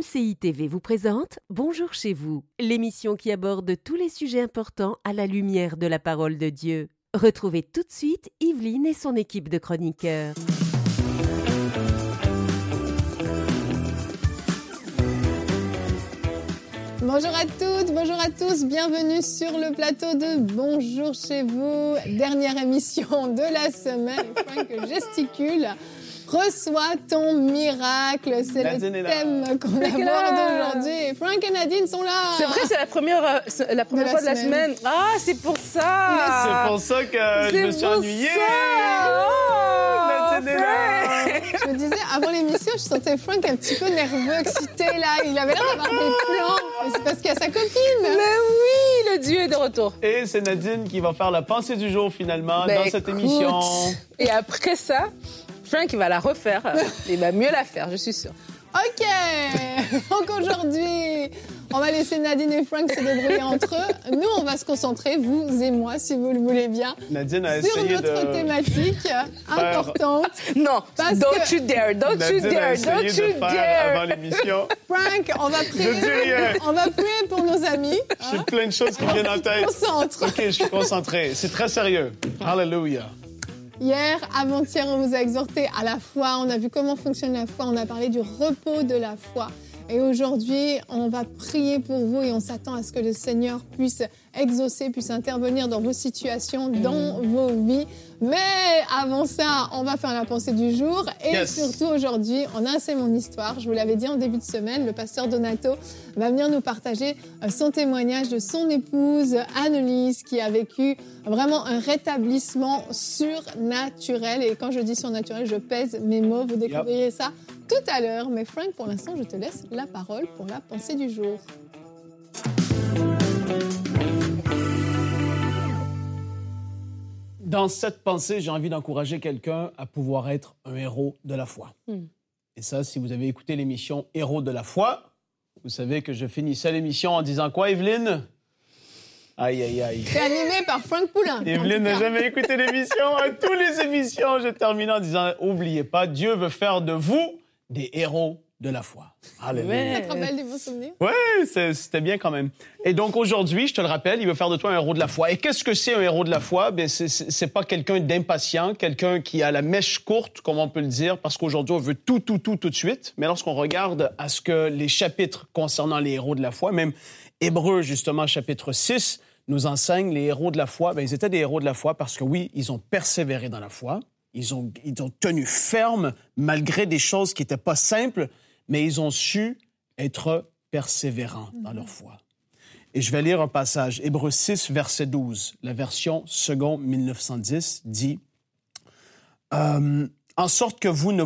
MCI TV vous présente Bonjour chez vous, l'émission qui aborde tous les sujets importants à la lumière de la parole de Dieu. Retrouvez tout de suite Yveline et son équipe de chroniqueurs. Bonjour à toutes, bonjour à tous, bienvenue sur le plateau de Bonjour chez vous, dernière émission de la semaine. Frank gesticule, reçois ton miracle, c'est le thème qu'on aborde aujourd'hui. Frank et Nadine sont là. C'est vrai, c'est la première fois de la semaine. Ah, c'est pour ça. C'est pour ça que je me suis ennuyée. Nadine est là. Je me disais, avant l'émission, je sentais Frank un petit peu nerveux, excité, là. Il avait l'air d'avoir des plans. C'est parce qu'il y a sa copine. Mais oui, le Dieu est de retour. Et c'est Nadine qui va faire la pensée du jour, finalement, dans cette émission. Et après ça, Frank, il va la refaire. Il va mieux la faire, je suis sûre. OK. Donc aujourd'hui, on va laisser Nadine et Frank se débrouiller entre eux. Nous, on va se concentrer, vous et moi, si vous le voulez bien, Nadine a sur essayé notre thématique importante. Non, don't you dare, don't you dare, don't you dare. Avant l'émission. Frank, on va prier pour nos amis. J'ai plein de choses qui viennent en tête. Concentre. OK, je suis concentré. C'est très sérieux. Hallelujah. Hier, avant-hier, on vous a exhorté à la foi. On a vu comment fonctionne la foi. On a parlé du repos de la foi. Et aujourd'hui, on va prier pour vous et on s'attend à ce que le Seigneur puisse exaucer, puisse intervenir dans vos situations, dans vos vies. Mais avant ça, on va faire la pensée du jour. Et surtout aujourd'hui, on a C'est mon histoire. Je vous l'avais dit en début de semaine, le pasteur Donato va venir nous partager son témoignage de son épouse Annelise qui a vécu vraiment un rétablissement surnaturel. Et quand je dis surnaturel, je pèse mes mots. Vous découvrirez ça tout à l'heure. Mais Frank, pour l'instant, je te laisse la parole pour la pensée du jour. Dans cette pensée, j'ai envie d'encourager quelqu'un à pouvoir être un héros de la foi. Et ça, si vous avez écouté l'émission Héros de la foi, vous savez que je finissais l'émission en disant quoi, Yveline? Aïe, aïe, aïe. C'est animé par Frank Poulin. Yveline n'a jamais écouté l'émission. À toutes les émissions, je termine en disant, oubliez pas, Dieu veut faire de vous des héros de la foi. Alléluia. Ça te rappelle des bons souvenirs? Oui, c'était bien quand même. Et donc aujourd'hui, je te le rappelle, il veut faire de toi un héros de la foi. Et qu'est-ce que c'est un héros de la foi? Bien, c'est pas quelqu'un d'impatient, quelqu'un qui a la mèche courte, comme on peut le dire, parce qu'aujourd'hui, on veut tout de suite. Mais lorsqu'on regarde à ce que les chapitres concernant les héros de la foi, même Hébreux, justement, chapitre 6, nous enseigne les héros de la foi. Bien, ils étaient des héros de la foi parce que oui, ils ont persévéré dans la foi. Ils ont tenu ferme malgré des choses qui n'étaient pas simples, mais ils ont su être persévérants dans leur foi. Et je vais lire un passage. Hébreux 6, verset 12. La version seconde 1910 dit « En sorte que vous ne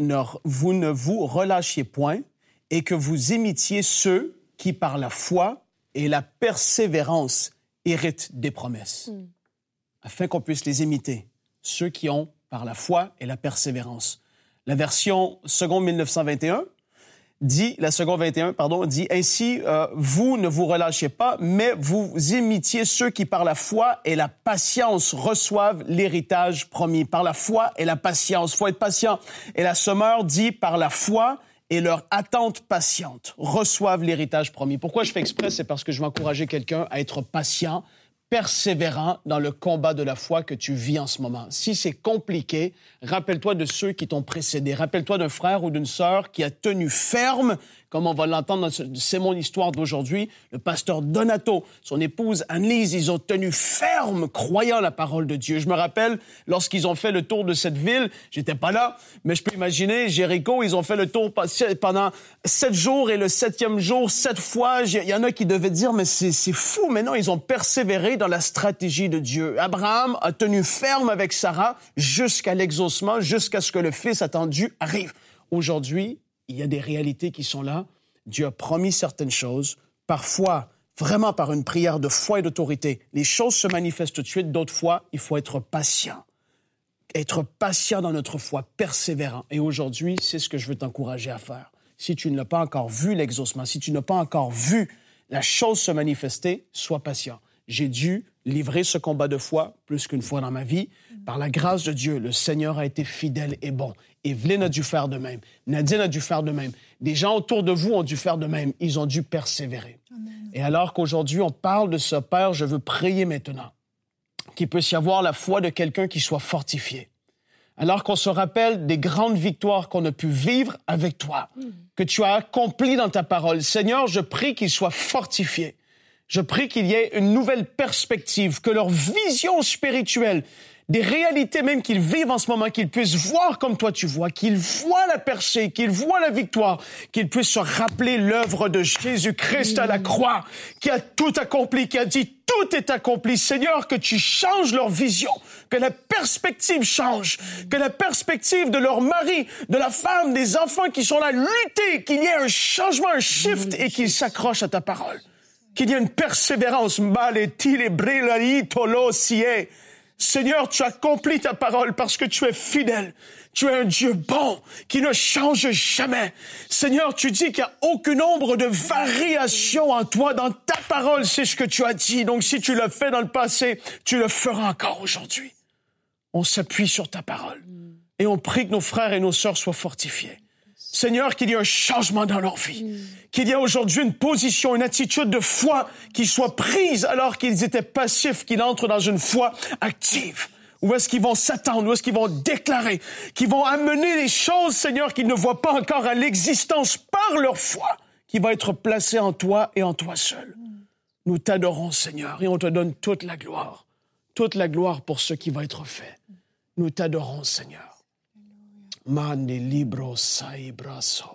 vous relâchiez point et que vous imitiez ceux qui, par la foi et la persévérance, héritent des promesses. » Afin qu'on puisse les imiter, ceux qui ont par la foi et la persévérance. La version seconde 1921 dit, la seconde 21, pardon, dit « Ainsi, vous ne vous relâchez pas, mais vous imitiez ceux qui, par la foi et la patience, reçoivent l'héritage promis. » Par la foi et la patience. Il faut être patient. Et la Sommeur dit « Par la foi et leur attente patiente, reçoivent l'héritage promis. » Pourquoi je fais exprès? C'est parce que je veux encourager quelqu'un à être patient, persévérant dans le combat de la foi que tu vis en ce moment. Si c'est compliqué, rappelle-toi de ceux qui t'ont précédé. Rappelle-toi d'un frère ou d'une sœur qui a tenu ferme, comme on va l'entendre dans C'est mon histoire d'aujourd'hui, le pasteur Donato, son épouse Annelise, ils ont tenu ferme, croyant la parole de Dieu. Je me rappelle, lorsqu'ils ont fait le tour de cette ville, j'étais pas là, mais je peux imaginer, Jéricho, ils ont fait le tour pendant 7 jours et le 7e jour, 7 fois. Il y en a qui devaient dire, mais c'est fou. Mais non, ils ont persévéré dans la stratégie de Dieu. Abraham a tenu ferme avec Sarah jusqu'à l'exaucement, jusqu'à ce que le fils attendu arrive. Aujourd'hui, il y a des réalités qui sont là. Dieu a promis certaines choses. Parfois, vraiment par une prière de foi et d'autorité, les choses se manifestent tout de suite. D'autres fois, il faut être patient. Être patient dans notre foi, persévérant. Et aujourd'hui, c'est ce que je veux t'encourager à faire. Si tu ne l'as pas encore vu, l'exaucement, si tu n'as pas encore vu la chose se manifester, sois patient. J'ai dû livré ce combat de foi plus qu'une fois dans ma vie. Par la grâce de Dieu, le Seigneur a été fidèle et bon. Evelyne a dû faire de même. Nadine a dû faire de même. Des gens autour de vous ont dû faire de même. Ils ont dû persévérer. Amen. Et alors qu'aujourd'hui, on parle de ce Père, je veux prier maintenant qu'il puisse y avoir la foi de quelqu'un qui soit fortifié. Alors qu'on se rappelle des grandes victoires qu'on a pu vivre avec toi, que tu as accomplies dans ta parole. Seigneur, je prie qu'ils soient fortifiés. Je prie qu'il y ait une nouvelle perspective, que leur vision spirituelle, des réalités même qu'ils vivent en ce moment, qu'ils puissent voir comme toi tu vois, qu'ils voient la percée, qu'ils voient la victoire, qu'ils puissent se rappeler l'œuvre de Jésus-Christ à la croix, qui a tout accompli, qui a dit tout est accompli. Seigneur, que tu changes leur vision, que la perspective change, que la perspective de leur mari, de la femme, des enfants qui sont là lutter, qu'il y ait un changement, un shift et qu'ils s'accrochent à ta parole. Qu'il y ait une persévérance. Seigneur, tu accomplis ta parole parce que tu es fidèle. Tu es un Dieu bon qui ne change jamais. Seigneur, tu dis qu'il n'y a aucune ombre de variation en toi. Dans ta parole, c'est ce que tu as dit. Donc, si tu l'as fait dans le passé, tu le feras encore aujourd'hui. On s'appuie sur ta parole et on prie que nos frères et nos sœurs soient fortifiés. Seigneur, qu'il y ait un changement dans leur vie, qu'il y ait aujourd'hui une position, une attitude de foi qui soit prise alors qu'ils étaient passifs, qu'ils entrent dans une foi active. Où est-ce qu'ils vont s'attendre, où est-ce qu'ils vont déclarer, qu'ils vont amener les choses, Seigneur, qu'ils ne voient pas encore à l'existence par leur foi, qui va être placée en toi et en toi seul. Nous t'adorons, Seigneur, et on te donne toute la gloire pour ce qui va être fait. Nous t'adorons, Seigneur. Mande libro sai brasso.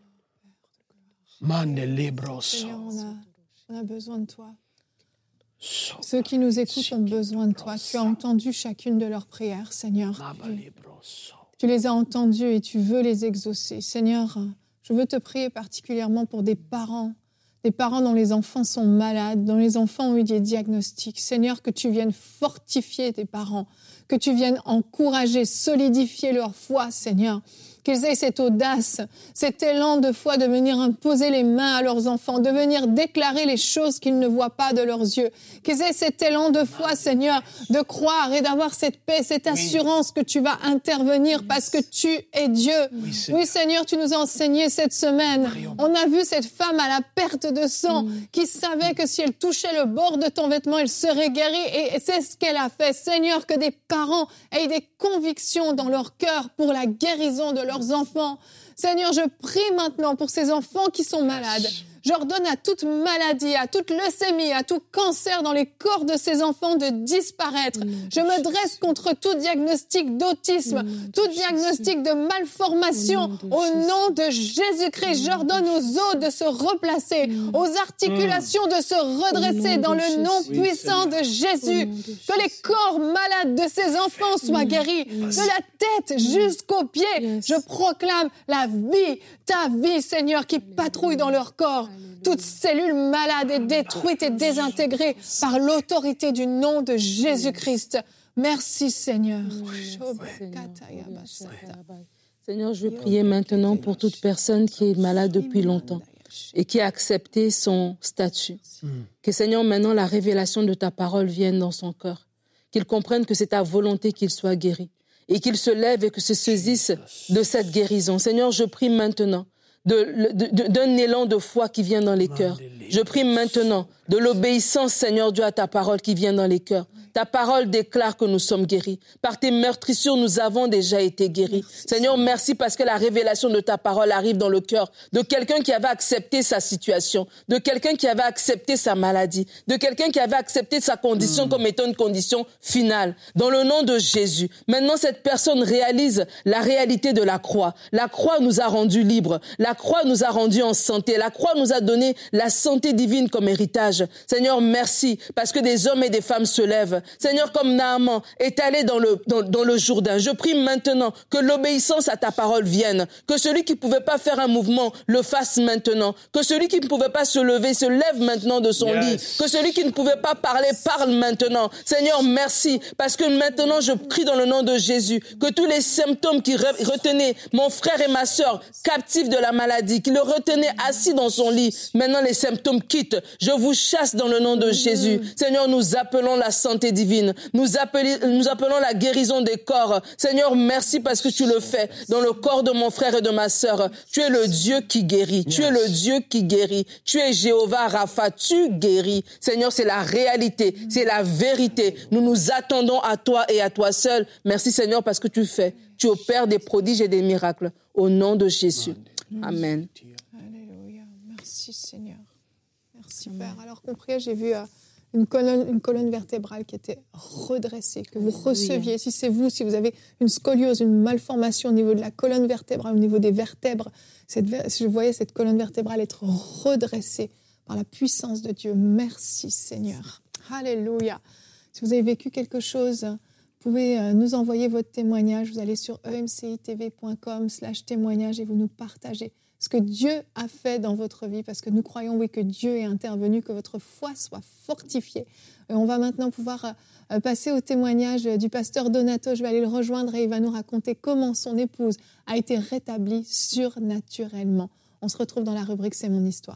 Mande libro so. Seigneur, on a besoin de toi. Ceux qui nous écoutent ont besoin de toi. Tu as entendu chacune de leurs prières, Seigneur. Tu les as entendues et tu veux les exaucer. Seigneur, je veux te prier particulièrement pour des parents dont les enfants sont malades, dont les enfants ont eu des diagnostics. Seigneur, que tu viennes fortifier tes parents, que tu viennes encourager, solidifier leur foi, Seigneur. Qu'ils aient cette audace, cet élan de foi de venir imposer les mains à leurs enfants, de venir déclarer les choses qu'ils ne voient pas de leurs yeux. Qu'ils aient cet élan de foi, Seigneur, de croire et d'avoir cette paix, cette assurance que tu vas intervenir parce que tu es Dieu. Oui, Seigneur, tu nous as enseigné cette semaine. On a vu cette femme à la perte de sang qui savait que si elle touchait le bord de ton vêtement, elle serait guérie et c'est ce qu'elle a fait. Seigneur, que des parents aient des convictions dans leur cœur pour la guérison de leurs enfants. Seigneur, je prie maintenant pour ces enfants qui sont malades. J'ordonne à toute maladie, à toute leucémie, à tout cancer dans les corps de ces enfants de disparaître. Je me dresse contre tout diagnostic d'autisme, tout diagnostic de malformation. Au nom de Jésus-Christ, j'ordonne aux os de se replacer, aux articulations de se redresser dans le nom puissant de Jésus. Que les corps malades de ces enfants soient guéris, de la tête jusqu'aux pieds. Je proclame la vie, ta vie, Seigneur, qui patrouille dans leur corps. Toute cellule malade est détruite et désintégrée par l'autorité du nom de Jésus-Christ. Merci, Seigneur. Seigneur, je veux prier maintenant pour toute personne qui est malade depuis longtemps et qui a accepté son statut. Que, Seigneur, maintenant, la révélation de ta parole vienne dans son cœur. Qu'il comprenne que c'est ta volonté qu'il soit guéri et qu'il se lève et que se saisisse de cette guérison. Seigneur, je prie maintenant d'un élan de foi qui vient dans les cœurs. Je prie maintenant de l'obéissance, Seigneur Dieu, à ta parole qui vient dans les cœurs. Ta parole déclare que nous sommes guéris. Par tes meurtrissures, nous avons déjà été guéris. Seigneur, merci parce que la révélation de ta parole arrive dans le cœur de quelqu'un qui avait accepté sa situation, de quelqu'un qui avait accepté sa maladie, de quelqu'un qui avait accepté sa condition comme étant une condition finale. Dans le nom de Jésus, maintenant cette personne réalise la réalité de la croix. La croix nous a rendus libres. La croix nous a rendus en santé. La croix nous a donné la santé divine comme héritage. Seigneur, merci parce que des hommes et des femmes se lèvent Seigneur, comme Naaman est allé dans le Jourdain, je prie maintenant que l'obéissance à ta parole vienne, que celui qui ne pouvait pas faire un mouvement le fasse maintenant, que celui qui ne pouvait pas se lever se lève maintenant de son lit, que celui qui ne pouvait pas parler parle maintenant. Seigneur, merci, parce que maintenant je prie dans le nom de Jésus, que tous les symptômes qui retenaient mon frère et ma sœur captifs de la maladie, qui le retenaient assis dans son lit, maintenant les symptômes quittent. Je vous chasse dans le nom de Jésus. Seigneur, nous appelons la santé divine. Nous appelons la guérison des corps. Seigneur, merci parce que tu le fais dans le corps de mon frère et de ma sœur. Tu es le Dieu qui guérit. Tu es le Dieu qui guérit. Tu es Jéhovah Rapha. Tu guéris. Seigneur, c'est la réalité. C'est la vérité. Nous nous attendons à toi et à toi seul. Merci Seigneur parce que tu fais. Tu opères des prodiges et des miracles. Au nom de Jésus. Amen. Alléluia. Merci Seigneur. Merci Père. Alors qu'on priait, j'ai vu une colonne vertébrale qui était redressée, que vous receviez. Si c'est vous, si vous avez une scoliose, une malformation au niveau de la colonne vertébrale, au niveau des vertèbres, je voyais cette colonne vertébrale être redressée par la puissance de Dieu. Merci Seigneur. Alléluia. Si vous avez vécu quelque chose, vous pouvez nous envoyer votre témoignage. Vous allez sur emcitv.com/témoignage et vous nous partagez ce que Dieu a fait dans votre vie, parce que nous croyons, oui, que Dieu est intervenu, que votre foi soit fortifiée. Et on va maintenant pouvoir passer au témoignage du pasteur Donato. Je vais aller le rejoindre et il va nous raconter comment son épouse a été rétablie surnaturellement. On se retrouve dans la rubrique « C'est mon histoire ».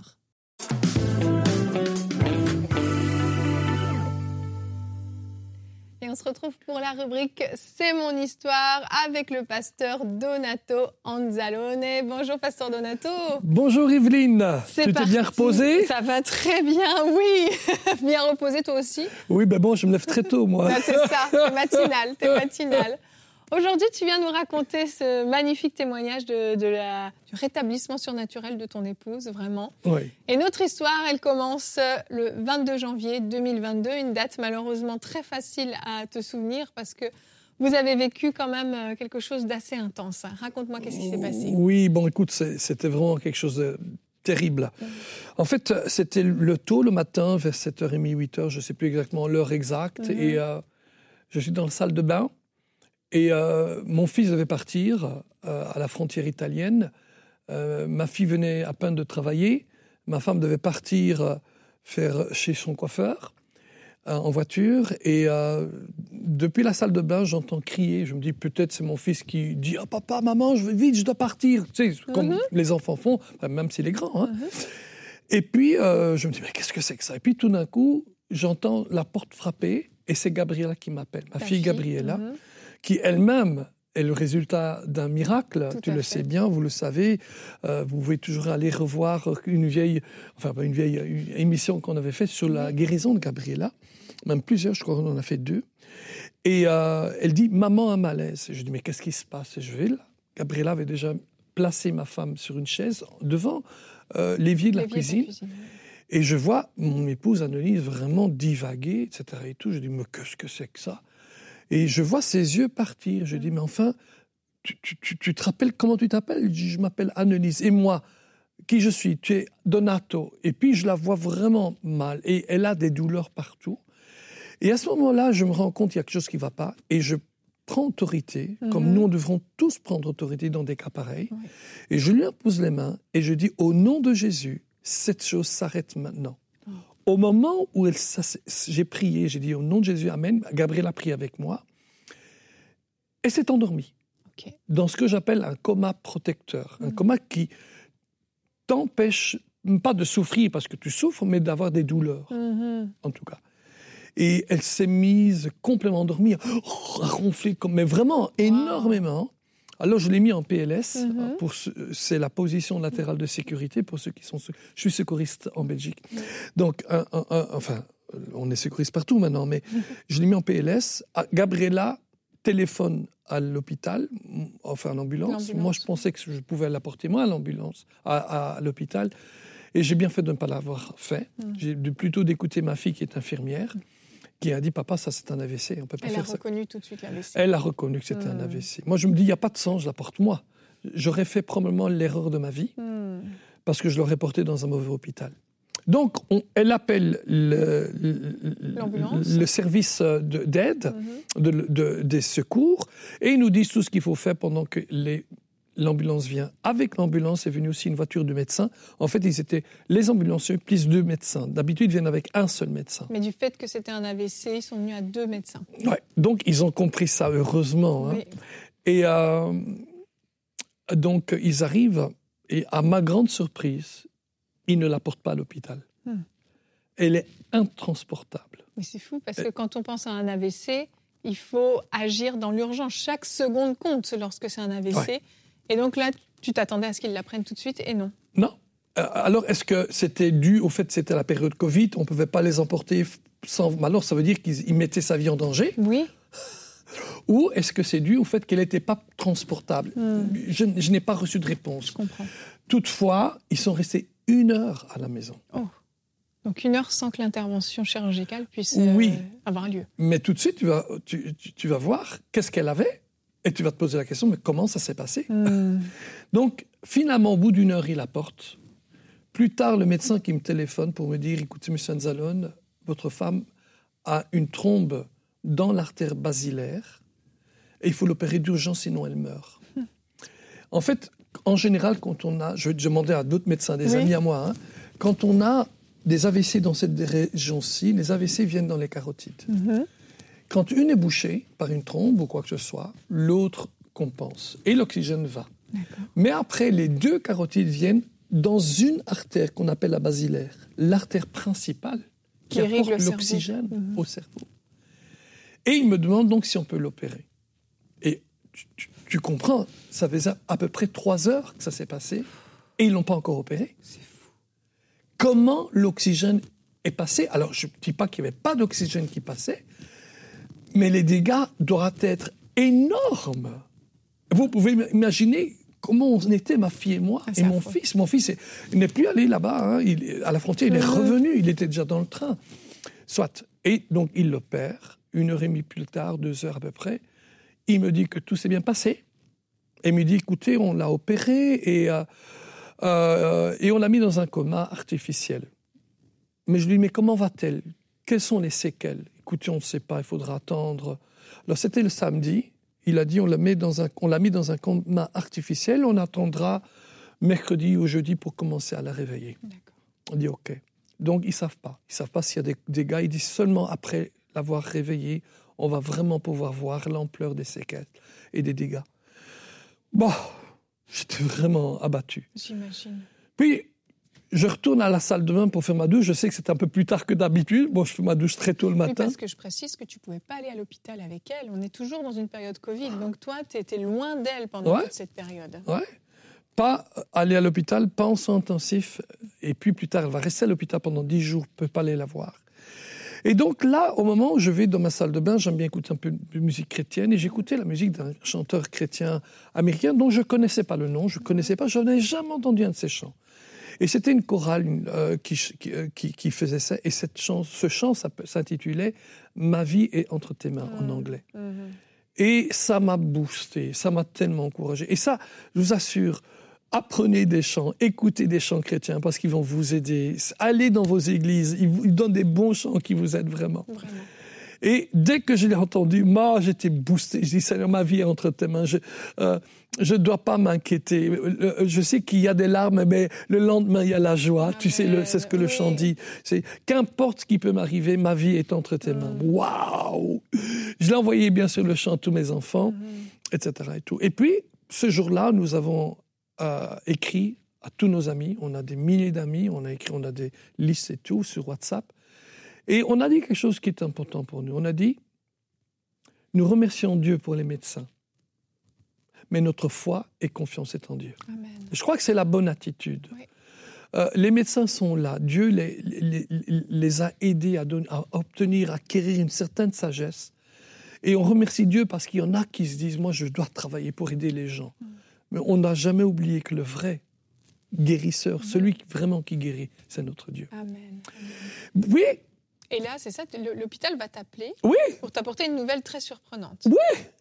Et on se retrouve pour la rubrique « C'est mon histoire » avec le pasteur Donato Anzalone. Bonjour, pasteur Donato. Bonjour Yveline. Tu t'es bien reposée? Ça va très bien, oui. Bien reposée, toi aussi? Oui, ben bon, je me lève très tôt, moi. Ben, c'est ça, t'es matinal. Aujourd'hui, tu viens nous raconter ce magnifique témoignage du rétablissement surnaturel de ton épouse, vraiment. Oui. Et notre histoire, elle commence le 22 janvier 2022, une date malheureusement très facile à te souvenir parce que vous avez vécu quand même quelque chose d'assez intense. Raconte-moi qu'est-ce qui s'est passé. Oui, bon, écoute, c'était vraiment quelque chose de terrible. En fait, c'était tôt le matin, vers 7h30, 8h, je ne sais plus exactement l'heure exacte, et je suis dans la salle de bain. Et mon fils devait partir à la frontière italienne. Ma fille venait à peine de travailler. Ma femme devait partir faire chez son coiffeur en voiture. Et depuis la salle de bain, j'entends crier. Je me dis, peut-être c'est mon fils qui dit « Ah, papa, maman, je veux vite, je dois partir ». Tu sais, comme les enfants font, même s'il est grand. Hein. Et puis, je me dis « Mais qu'est-ce que c'est que ça ?» Et puis, tout d'un coup, j'entends la porte frapper. Et c'est Gabriella qui m'appelle, ma fille Gabriella. Qui elle-même est le résultat d'un miracle. Tu le sais bien, vous le savez. Vous pouvez toujours aller revoir une vieille émission qu'on avait faite sur la guérison de Gabriella. Même plusieurs, je crois qu'on en a fait 2. Et elle dit « Maman a malaise ». Je dis « Mais qu'est-ce qui se passe ?» Et je vais là. Gabriella avait déjà placé ma femme sur une chaise devant l'évier de la cuisine. Et je vois mon épouse Annelise vraiment divaguer, etc. Et tout. Je dis « Mais qu'est-ce que c'est que ça ?» Et je vois ses yeux partir. Je dis, mais enfin, tu te rappelles comment tu t'appelles? Je dis, je m'appelle Annelise. Et moi, qui je suis? Tu es Donato. Et puis, je la vois vraiment mal. Et elle a des douleurs partout. Et à ce moment-là, je me rends compte qu'il y a quelque chose qui ne va pas. Et je prends autorité, comme nous, devrons tous prendre autorité dans des cas pareils. Et je lui impose les mains et je dis, au nom de Jésus, cette chose s'arrête maintenant. Au moment où j'ai prié, j'ai dit au nom de Jésus, Amen, Gabriel a prié avec moi, et s'est endormie. Dans ce que j'appelle un coma protecteur, un coma qui t'empêche pas de souffrir parce que tu souffres, mais d'avoir des douleurs, en tout cas. Et elle s'est mise complètement endormie, à ronfler, mais vraiment énormément. Alors, je l'ai mis en PLS, c'est la position latérale de sécurité pour ceux qui sont... Je suis secouriste en Belgique. Donc, enfin, on est secouriste partout maintenant, mais je l'ai mis en PLS. Gabriella téléphone à l'hôpital, enfin en ambulance. Moi, je pensais que je pouvais l'apporter moi à l'ambulance, à l'hôpital. Et j'ai bien fait de ne pas l'avoir fait. J'ai plutôt d'écouter ma fille qui est infirmière, qui a dit « Papa, ça c'est un AVC, on peut pas faire ça ». Elle a reconnu tout de suite l'AVC. Elle a reconnu que c'était un AVC. Moi, je me dis, il n'y a pas de sang, je la porte moi. J'aurais fait probablement l'erreur de ma vie, parce que je l'aurais portée dans un mauvais hôpital. Donc, elle appelle le service d'aide, des secours, et ils nous disent tout ce qu'il faut faire pendant que l'ambulance vient. Avec l'ambulance est venue aussi une voiture de médecin. En fait, ils étaient les ambulanciers plus 2 médecins. D'habitude, ils viennent avec un seul médecin. Mais du fait que c'était un AVC, ils sont venus à 2 médecins. Ouais. Donc, ils ont compris ça, heureusement. Hein. Oui. Et donc, ils arrivent, et à ma grande surprise, ils ne la portent pas à l'hôpital. Elle est intransportable. Mais c'est fou, parce que quand on pense à un AVC, il faut agir dans l'urgence. Chaque seconde compte lorsque c'est un AVC. Ouais. Et donc là, tu t'attendais à ce qu'ils la prennent tout de suite, et non. Non. Alors, est-ce que c'était dû au fait que c'était la période Covid, on ne pouvait pas les emporter sans... Alors, ça veut dire qu'ils mettaient sa vie en danger? Oui. Ou est-ce que c'est dû au fait qu'elle n'était pas transportable? Je n'ai pas reçu de réponse. Je comprends. Toutefois, ils sont restés 1 heure à la maison. Oh. Donc 1 heure sans que l'intervention chirurgicale puisse avoir lieu. Mais tout de suite, tu vas voir qu'est-ce qu'elle avait et tu vas te poser la question, mais comment ça s'est passé? Donc, finalement, au bout d'1 heure, il la porte. Plus tard, le médecin qui me téléphone pour me dire, écoutez, M. Anzalone, votre femme a une trombe dans l'artère basilaire et il faut l'opérer d'urgence, sinon elle meurt. En fait, en général, quand on a, je vais demander à d'autres médecins, des amis à moi, hein, quand on a des AVC dans cette région-ci, les AVC viennent dans les carotides. Quand une est bouchée par une trombe ou quoi que ce soit, l'autre compense et l'oxygène va. D'accord. Mais après, les 2 carotides viennent dans une artère qu'on appelle la basilaire, l'artère principale qui apporte l'oxygène au cerveau. Et il me demande donc si on peut l'opérer. Et tu comprends, ça faisait à peu près 3 heures que ça s'est passé et ils ne l'ont pas encore opéré. C'est fou. Comment l'oxygène est passé? Alors, je ne dis pas qu'il n'y avait pas d'oxygène qui passait, mais les dégâts doivent être énormes. Vous pouvez imaginer comment on était, ma fille et moi, et mon fils. Mon fils il n'est plus allé là-bas, hein, à la frontière, il est revenu, il était déjà dans le train. Soit. Et donc, il l'opère. 1h30 plus tard, 2 heures à peu près, il me dit que tout s'est bien passé. Et il me dit, écoutez, on l'a opéré et on l'a mis dans un coma artificiel. Mais je lui dis, mais comment va-t-elle? Quelles sont les séquelles? Écoutez, on ne sait pas, il faudra attendre. Alors, c'était le samedi. Il a dit, on l'a mis dans un coma artificiel. On attendra mercredi ou jeudi pour commencer à la réveiller. D'accord. On dit, OK. Donc, ils ne savent pas. Ils ne savent pas s'il y a des dégâts. Ils disent seulement après l'avoir réveillée, on va vraiment pouvoir voir l'ampleur des séquelles et des dégâts. Bon, j'étais vraiment abattu. J'imagine. Puis, je retourne à la salle de bain pour faire ma douche. Je sais que c'est un peu plus tard que d'habitude. Bon, je fais ma douche très tôt le matin. Oui, parce que je précise que tu ne pouvais pas aller à l'hôpital avec elle. On est toujours dans une période Covid. Donc toi, tu étais loin d'elle pendant toute cette période. Ouais. Pas aller à l'hôpital, pas en soins intensifs. Et puis plus tard, elle va rester à l'hôpital pendant 10 jours. Je ne peux pas aller la voir. Et donc là, au moment où je vais dans ma salle de bain, j'aime bien écouter un peu de musique chrétienne. Et j'écoutais la musique d'un chanteur chrétien américain dont je ne connaissais pas le nom. Je n'avais jamais entendu un de ses chants. Et c'était une chorale qui faisait ça. Et ce chant s'intitulait « Ma vie est entre tes mains » en anglais. Et ça m'a boosté, ça m'a tellement encouragé. Et ça, je vous assure, apprenez des chants, écoutez des chants chrétiens parce qu'ils vont vous aider. Allez dans vos églises, ils donnent des bons chants qui vous aident vraiment. Et dès que je l'ai entendu, moi, j'étais boosté. Je dis, Seigneur, ma vie est entre tes mains. Je ne dois pas m'inquiéter. Je sais qu'il y a des larmes, mais le lendemain, il y a la joie. Amen. Tu sais, c'est ce que le chant dit. C'est, qu'importe ce qui peut m'arriver, ma vie est entre tes mains. Waouh! Je l'ai envoyé, bien sûr, le chant à tous mes enfants, etc. Et tout. Et puis, ce jour-là, nous avons écrit à tous nos amis. On a des milliers d'amis. On a des listes et tout sur WhatsApp. Et on a dit quelque chose qui est important pour nous. On a dit, nous remercions Dieu pour les médecins, mais notre foi et confiance est en Dieu. Amen. Je crois que c'est la bonne attitude. Oui. Les médecins sont là. Dieu les a aidés à obtenir, à acquérir une certaine sagesse. Et on remercie Dieu parce qu'il y en a qui se disent, moi je dois travailler pour aider les gens. Mais on n'a jamais oublié que le vrai guérisseur, celui vraiment qui guérit, c'est notre Dieu. Amen. Oui. Et là, c'est ça, l'hôpital va t'appeler oui. pour t'apporter une nouvelle très surprenante. Oui.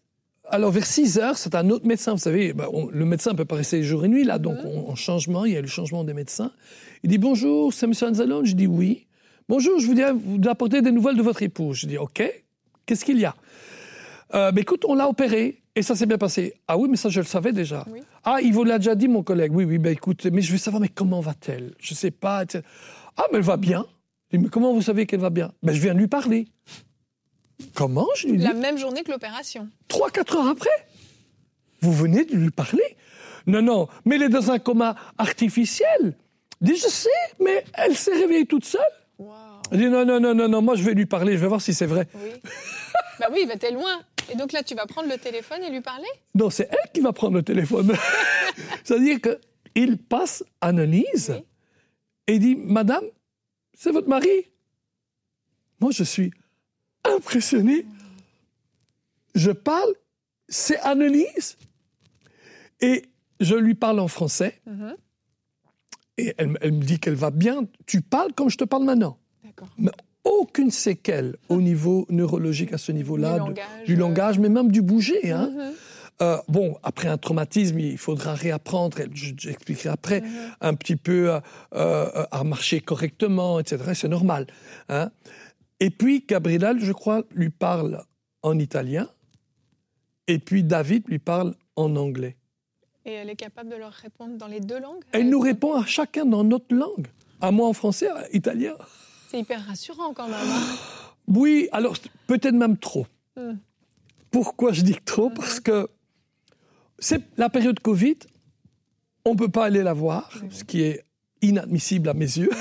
alors vers 6 heures, c'est un autre médecin. Vous savez, le médecin ne peut pas rester jour et nuit, là, donc en changement, il y a le changement des médecins. Il dit, bonjour, c'est M. Anzalone? Je dis, oui. Bonjour, je voudrais vous apporter des nouvelles de votre épouse. Je dis, OK, qu'est-ce qu'il y a? Écoute, on l'a opéré et ça s'est bien passé. Ah oui, mais ça, je le savais déjà. Oui. Ah, il vous l'a déjà dit, mon collègue. Oui, écoute, mais je veux savoir, mais comment va-t-elle? Je ne sais pas. Etc. Ah, mais elle va bien. Je dis, mais comment vous savez qu'elle va bien? Je viens de lui parler. Comment, je lui dis? La même journée que l'opération. 3-4 heures après. Vous venez de lui parler? Non, mais elle est dans un coma artificiel. Je dis, je sais, mais elle s'est réveillée toute seule. Wow. Je dis, non, moi je vais lui parler, je vais voir si c'est vrai. Oui, t'es loin. Et donc là, tu vas prendre le téléphone et lui parler? Non, c'est elle qui va prendre le téléphone. C'est-à-dire qu'il passe analyse et dit, madame, c'est votre mari? Moi, je suis impressionné. Je parle, c'est Annelise. Et je lui parle en français. Et elle me dit qu'elle va bien. Tu parles comme je te parle maintenant. D'accord. Mais aucune séquelle au niveau neurologique à ce niveau-là, du langage, mais même du bouger. Hein. Après un traumatisme, il faudra réapprendre, j'expliquerai après, un petit peu à marcher correctement, etc. C'est normal. Hein. Et puis, Gabriela, je crois, lui parle en italien, et puis David lui parle en anglais. Et elle est capable de leur répondre dans les deux langues? Elle nous répond à chacun dans notre langue. À moi en français, à italien. C'est hyper rassurant quand même. Hein? Oui, alors peut-être même trop. Pourquoi je dis trop? Parce que c'est la période Covid, on ne peut pas aller la voir, ce qui est inadmissible à mes yeux.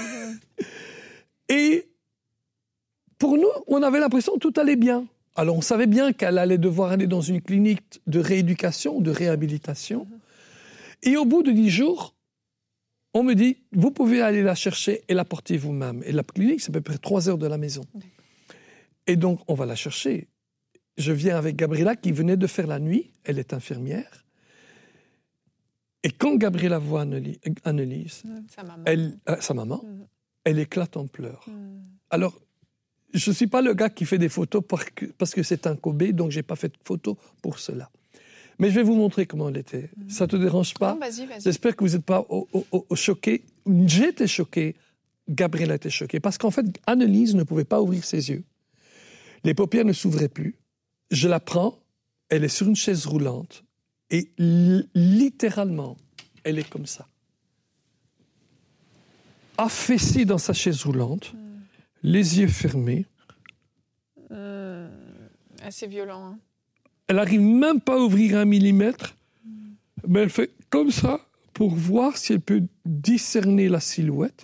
Et pour nous, on avait l'impression que tout allait bien. Alors on savait bien qu'elle allait devoir aller dans une clinique de rééducation, de réhabilitation. Et au bout de 10 jours, on me dit, vous pouvez aller la chercher et la porter vous-même. Et la clinique, c'est à peu près 3 heures de la maison. Et donc, on va la chercher. Je viens avec Gabriela qui venait de faire la nuit. Elle est infirmière. Et quand Gabriela voit Annelise, sa maman, elle éclate en pleurs. Alors, je ne suis pas le gars qui fait des photos parce que c'est un Kobe, donc je n'ai pas fait de photos pour cela. Mais je vais vous montrer comment elle était. Ça ne te dérange pas? Non, vas-y. J'espère que vous n'êtes pas choqués. J'étais choqué. Gabriela était choquée. Parce qu'en fait, Annelise ne pouvait pas ouvrir ses yeux. Les paupières ne s'ouvraient plus. Je la prends. Elle est sur une chaise roulante. Et littéralement, elle est comme ça. Affaissée dans sa chaise roulante. Les yeux fermés. Assez violent, hein. Elle n'arrive même pas à ouvrir 1 millimètre, mais elle fait comme ça pour voir si elle peut discerner la silhouette.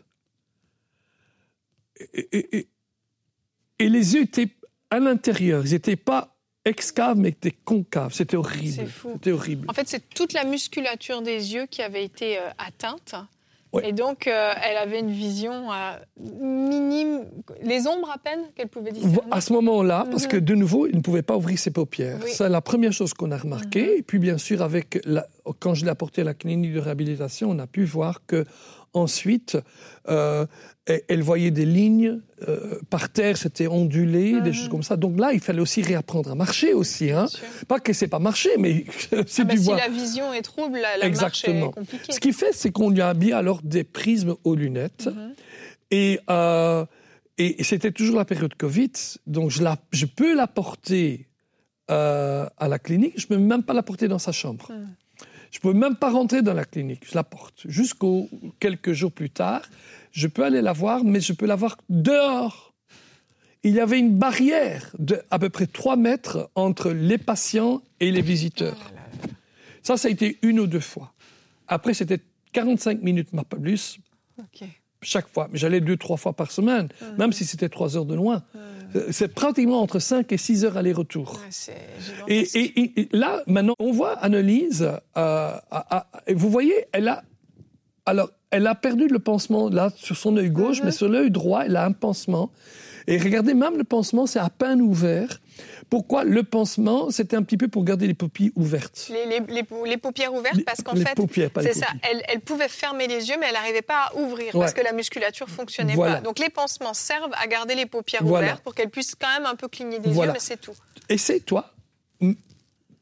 Et les yeux étaient à l'intérieur. Ils n'étaient pas excaves, mais étaient concaves. C'était horrible. C'est fou. C'était horrible. En fait, c'est toute la musculature des yeux qui avait été atteinte. Ouais. Et donc, elle avait une vision minime, les ombres à peine qu'elle pouvait discerner. À ce moment-là, parce que de nouveau, il ne pouvait pas ouvrir ses paupières. Oui. C'est la première chose qu'on a remarquée. Et puis, bien sûr, quand je l'ai apporté à la clinique de réhabilitation, on a pu voir qu'ensuite, elle voyait des lignes par terre, c'était ondulé, des choses comme ça. Donc là, il fallait aussi réapprendre à marcher aussi. Hein. Pas qu'elle ne sait pas marcher, mais si la vision est trouble, la marche est compliquée. Ce qu'il fait, c'est qu'on lui a mis alors des prismes aux lunettes. Et c'était toujours la période Covid. Donc je peux la porter à la clinique. Je ne peux même pas la porter dans sa chambre. Je ne peux même pas rentrer dans la clinique. Je la porte. Jusqu'aux quelques jours plus tard, je peux aller la voir, mais je peux la voir dehors. Il y avait une barrière d'à peu près 3 mètres entre les patients et les visiteurs. Ça a été 1 ou 2 fois. Après, c'était 45 minutes, pas plus, chaque fois. Mais j'allais 2-3 fois par semaine, même si c'était 3 heures de loin. C'est pratiquement entre 5 et 6 heures aller-retour. Et là, maintenant, on voit Annelise, vous voyez, elle a perdu le pansement là, sur son œil gauche, mais sur l'œil droit, elle a un pansement. Et regardez, même le pansement, c'est à peine ouvert. Pourquoi le pansement? C'était un petit peu pour garder les paupières ouvertes. Les paupières ouvertes, parce qu'en fait, c'est ça. Elle pouvait fermer les yeux, mais elle n'arrivait pas à ouvrir, parce que la musculature ne fonctionnait pas. Donc les pansements servent à garder les paupières ouvertes pour qu'elle puisse quand même un peu cligner des yeux, mais c'est tout. Essaye-toi.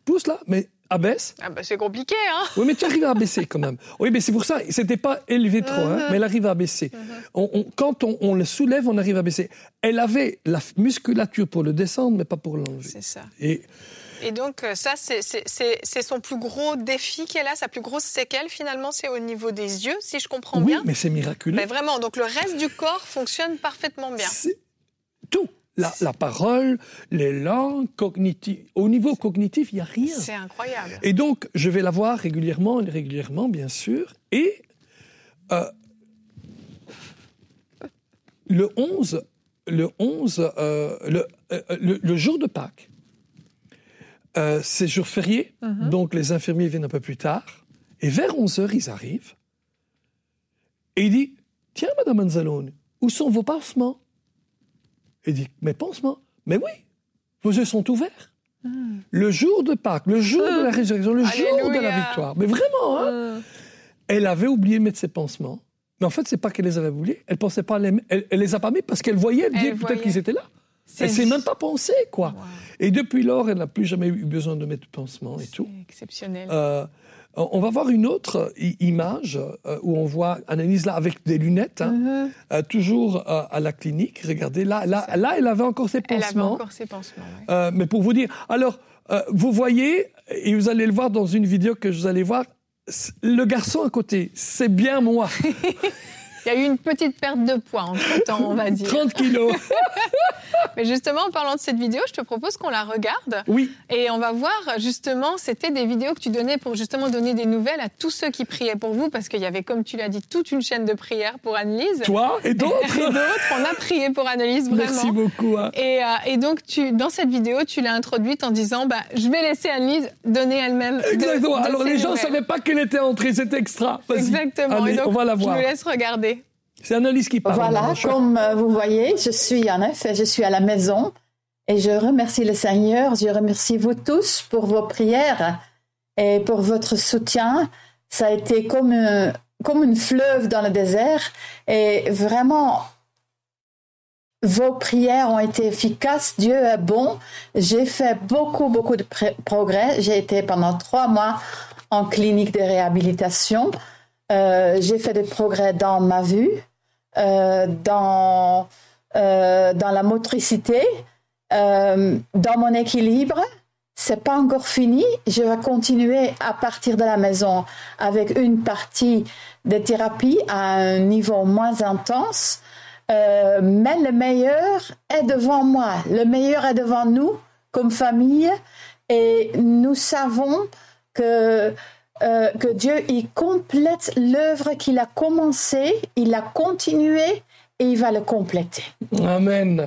pousse là, mais abaisse. Ah bah c'est compliqué, hein. Oui, mais tu arrives à abaisser quand même. Oui, mais c'est pour ça, c'était pas élevé trop, hein, mais elle arrive à abaisser. Quand on le soulève, on arrive à baisser. Elle avait la musculature pour le descendre, mais pas pour l'enlever. C'est ça. Et donc, ça, c'est son plus gros défi qu'elle a, sa plus grosse séquelle, finalement, c'est au niveau des yeux, si je comprends bien. Oui, mais c'est miraculeux. Mais vraiment, donc le reste du corps fonctionne parfaitement bien. C'est tout. La parole, les langues, cognitives. Au niveau cognitif, il n'y a rien. C'est incroyable. Et donc, je vais la voir régulièrement, bien sûr. Et le jour de Pâques, c'est jour férié, donc les infirmiers viennent un peu plus tard. Et vers 11h, ils arrivent. Et il dit, « Tiens, Madame Anzalone, où sont vos pansements ?» Il dit, « Mes pansements ?» « Mais oui, vos yeux sont ouverts. » Le jour de Pâques, le jour de la résurrection, le jour de la victoire. Mais vraiment, hein. Elle avait oublié de mettre ses pansements. Mais en fait, c'est pas qu'elle les avait oubliés. Elle pensait pas elle les a pas mis parce qu'elle voyait peut-être qu'ils étaient là. Elle s'est même pas pensée, quoi. Wow. Et depuis lors, elle n'a plus jamais eu besoin de mettre de pansement et tout. C'est exceptionnel. On va voir une autre image où on voit Annelise là avec des lunettes, hein, toujours à la clinique. Regardez, là, elle avait encore ses pansements. Elle avait encore ses pansements, oui. Mais pour vous dire, alors, vous voyez, et vous allez le voir dans une vidéo que vous allez voir, le garçon à côté, c'est bien moi. Il y a eu une petite perte de poids entre-temps, on va dire. 30 kilos. Mais justement, en parlant de cette vidéo, je te propose qu'on la regarde. Oui. Et on va voir, justement, c'était des vidéos que tu donnais pour justement donner des nouvelles à tous ceux qui priaient pour vous, parce qu'il y avait, comme tu l'as dit, toute une chaîne de prières pour Annelise. Toi et d'autres. On a prié pour Annelise, vraiment. Merci beaucoup. Hein. Et donc, dans cette vidéo, tu l'as introduite en disant, je vais laisser Annelise donner elle-même Exactement. de Alors, les gens ne nouvelles. savaient pas qu'elle était entrée, c'est extra. Vas-y. Exactement. Allez, et donc, on va la voir. Je vous laisse regarder. C'est Annelise qui parle. Voilà, comme vous voyez, je suis à la maison et je remercie le Seigneur, je remercie vous tous pour vos prières et pour votre soutien. Ça a été comme une fleuve dans le désert et vraiment, vos prières ont été efficaces. Dieu est bon. J'ai fait beaucoup de progrès. J'ai été pendant 3 mois en clinique de réhabilitation. J'ai fait des progrès dans ma vue. Dans la motricité, dans mon équilibre. C'est pas encore fini. Je vais continuer à partir de la maison avec une partie de thérapie à un niveau moins intense. Mais le meilleur est devant moi. Le meilleur est devant nous comme famille. Et nous savons que Dieu, il complète l'œuvre qu'il a commencée, il a continué et il va le compléter. Amen.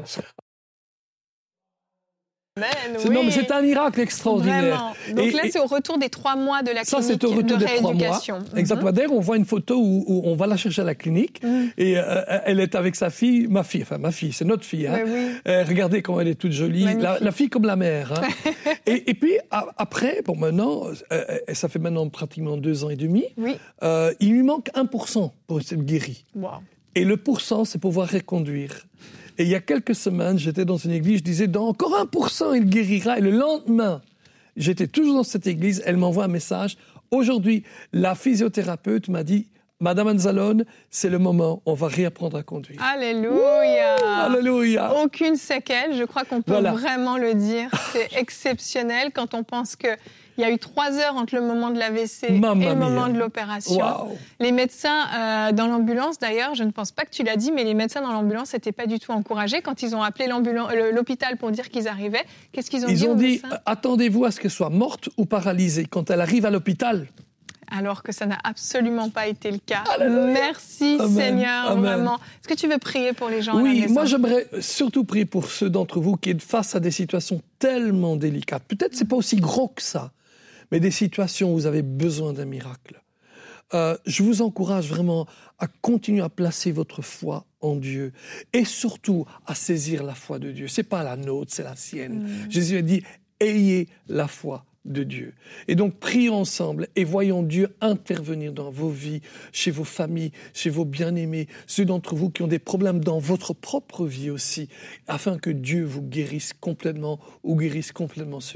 Oui. Non, mais c'est un miracle extraordinaire. Vraiment. Donc là, c'est au retour des 3 mois de la clinique c'est au retour de des 3 mois. Exactement. D'ailleurs, on voit une photo où on va la chercher à la clinique et elle est avec sa fille, ma fille, c'est notre fille. Hein. Oui. Regardez comment elle est toute jolie. La fille comme la mère. Hein. et puis, après, maintenant, ça fait maintenant pratiquement 2 ans et demi, il lui manque 1% pour être guéri. Wow. Et le pourcent, c'est pouvoir reconduire. Et il y a quelques semaines, j'étais dans une église, je disais, dans encore 1%, il guérira. Et le lendemain, j'étais toujours dans cette église, elle m'envoie un message. Aujourd'hui, la physiothérapeute m'a dit, Madame Anzalone, c'est le moment, on va réapprendre à conduire. Alléluia. Alléluia. Aucune séquelle, je crois qu'on peut vraiment le dire. C'est exceptionnel quand on pense que il y a eu 3 heures entre le moment de l'AVC et le moment de l'opération. Wow. Les médecins dans l'ambulance, d'ailleurs, je ne pense pas que tu l'as dit, mais les médecins dans l'ambulance n'étaient pas du tout encouragés. Quand ils ont appelé l'hôpital pour dire qu'ils arrivaient, qu'est-ce qu'ils ont dit? Ils ont dit, attendez-vous à ce qu'elle soit morte ou paralysée quand elle arrive à l'hôpital. Alors que ça n'a absolument pas été le cas. Alléluia. Merci Amen. Seigneur, Amen. Vraiment. Est-ce que tu veux prier pour les gens à la Oui, maison? moi j'aimerais surtout prier pour ceux d'entre vous qui êtes face à des situations tellement délicates. Peut-être c'est pas aussi gros que ça, mais des situations où vous avez besoin d'un miracle. Je vous encourage vraiment à continuer à placer votre foi en Dieu et surtout à saisir la foi de Dieu. C'est pas la nôtre, c'est la sienne. Jésus a dit, ayez la foi de Dieu. Et donc, prions ensemble et voyons Dieu intervenir dans vos vies, chez vos familles, chez vos bien-aimés, ceux d'entre vous qui ont des problèmes dans votre propre vie aussi, afin que Dieu vous guérisse complètement ou guérisse complètement ceux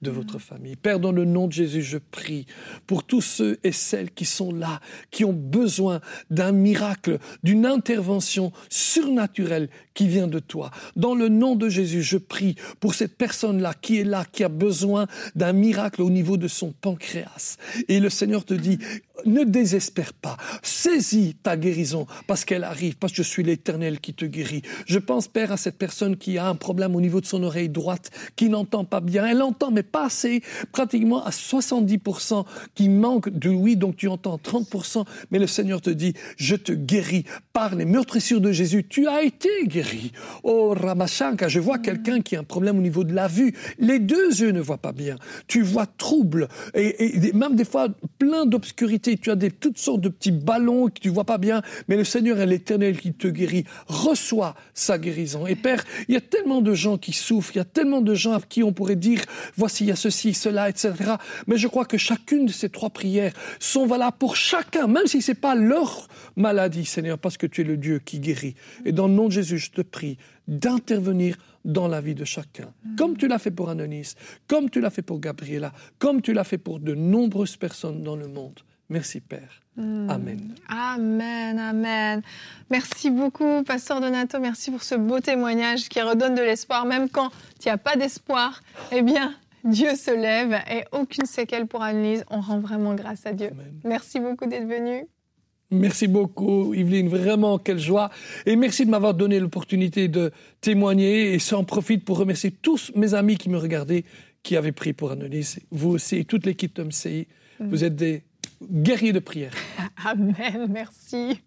de votre famille. Père, dans le nom de Jésus, je prie pour tous ceux et celles qui sont là, qui ont besoin d'un miracle, d'une intervention surnaturelle qui vient de toi. Dans le nom de Jésus, je prie pour cette personne-là, qui a besoin d'un miracle au niveau de son pancréas. Et le Seigneur te dit, ne désespère pas, saisis ta guérison parce qu'elle arrive, parce que je suis l'Éternel qui te guérit. Je pense, Père, à cette personne qui a un problème au niveau de son oreille droite, qui n'entend pas bien. Elle entend, mais pas assez, pratiquement à 70%, qui manque de oui, donc tu entends 30%, mais le Seigneur te dit, je te guéris par les meurtrissures de Jésus. Tu as été guéri. Oh, Ramachanka, je vois quelqu'un qui a un problème au niveau de la vue. Les deux yeux ne voient pas bien. Tu vois trouble et même des fois plein d'obscurité. Tu as toutes sortes de petits ballons que tu vois pas bien, mais le Seigneur est l'Éternel qui te guérit. Reçois sa guérison. Et Père, il y a tellement de gens qui souffrent, il y a tellement de gens à qui on pourrait dire, voici, il y a ceci, cela, etc. Mais je crois que chacune de ces 3 prières sont valables pour chacun, même si c'est pas leur maladie, Seigneur, parce que tu es le Dieu qui guérit. Et dans le nom de Jésus, je te prie d'intervenir dans la vie de chacun. Comme tu l'as fait pour Anonis, comme tu l'as fait pour Gabriela, comme tu l'as fait pour de nombreuses personnes dans le monde. Merci, Père. Amen. Amen, amen. Merci beaucoup, Pasteur Donato. Merci pour ce beau témoignage qui redonne de l'espoir. Même quand il n'y a pas d'espoir, eh bien, Dieu se lève et aucune séquelle pour Annelise. On rend vraiment grâce à Dieu. Amen. Merci beaucoup d'être venu. Merci beaucoup, Yveline. Vraiment, quelle joie. Et merci de m'avoir donné l'opportunité de témoigner. Et j'en profite pour remercier tous mes amis qui me regardaient, qui avaient prié pour Annelise. Vous aussi, et toute l'équipe de MCI. Vous êtes des guerriers de prière. Amen, merci.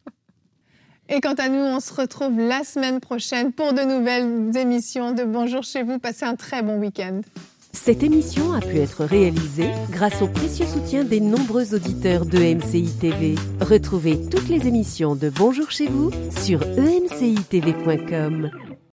Et quant à nous, on se retrouve la semaine prochaine pour de nouvelles émissions de Bonjour chez vous. Passez un très bon week-end. Cette émission a pu être réalisée grâce au précieux soutien des nombreux auditeurs de MCI TV. Retrouvez toutes les émissions de Bonjour chez vous sur emcitv.com.